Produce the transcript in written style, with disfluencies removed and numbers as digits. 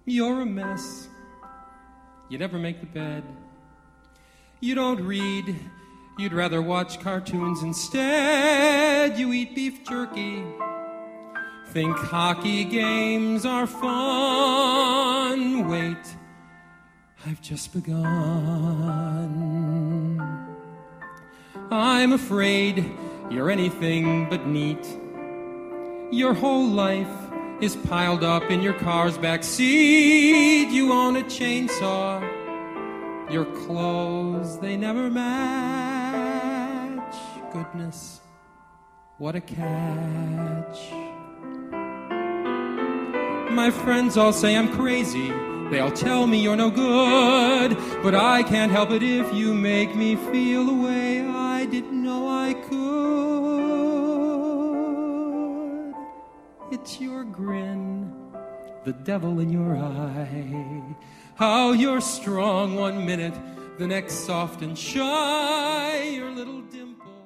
You're a mess. You never make the bed. You don't read. You'd rather watch cartoons instead. You eat beef jerky. Think hockey games are fun. Wait, I've just begun. I'm afraid you're anything but neat. Your whole life is piled up in your car's back seat. You own a chainsaw. Your clothes, they never match. Goodness, what a catch. My friends all say I'm crazy. They all tell me you're no good. But I can't help it if you make me feel the way I didn't know I could. It's your grin, the devil in your eye. How you're strong one minute, the next soft and shy. Your little dimple.